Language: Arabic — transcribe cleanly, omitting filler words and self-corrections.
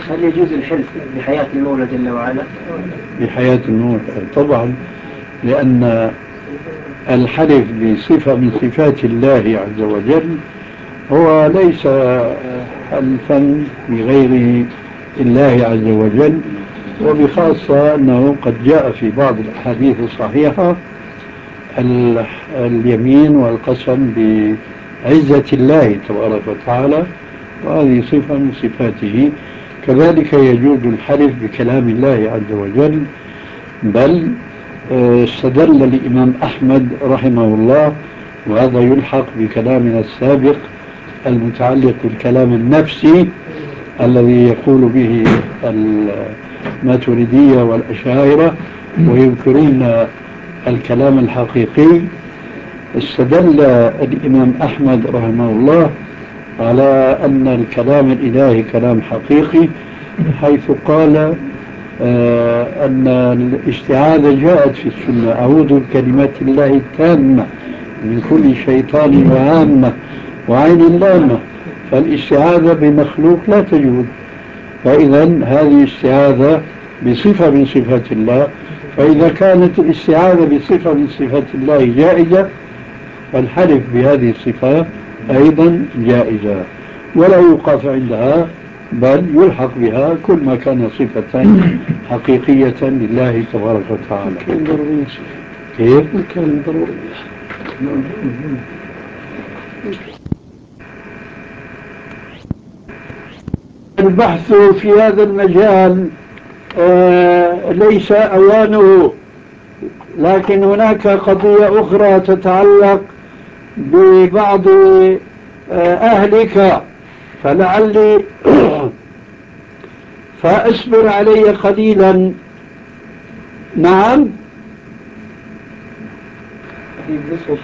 هل يجوز الحلف بحياة المولى جل وعلا؟ بحياة المولى طبعا، لأن الحلف بصفة من صفات الله عز وجل هو ليس حلفا بغير الله عز وجل، وبخاصة أنه قد جاء في بعض الأحاديث الصحيحة اليمين والقسم بعزة الله تبارك وتعالى، وهذه صفة من صفاته. كذلك يجوز الحلف بكلام الله عز وجل، بل استدل الإمام أحمد رحمه الله، وهذا يلحق بكلامنا السابق المتعلق بالكلام النفسي الذي يقول به الماتريدية والأشاعرة وينكرون الكلام الحقيقي. استدل الإمام أحمد رحمه الله على أن الكلام الإلهي كلام حقيقي، حيث قال أن الاستعاذة جاءت في السنة: أعوذ بكلمات الله التامة من كل شيطان وهامة وعين لامة. فالاستعاذة بمخلوق لا تجوز، فإذا هذه استعاذة بصفة من صفات الله، فإذا كانت الاستعاذة بصفة من صفات الله جائزة، فالحلف بهذه الصفة أيضا جائزة، ولا يوقف عندها، بل يلحق بها كل ما كان صفة حقيقية لله تبارك وتعالى. كان ضروري كيف؟ كان ضروري. البحث في هذا المجال ليس أوانه، لكن هناك قضية أخرى تتعلق ببعض أهلك، فلعلي فأصبر علي قليلا. نعم.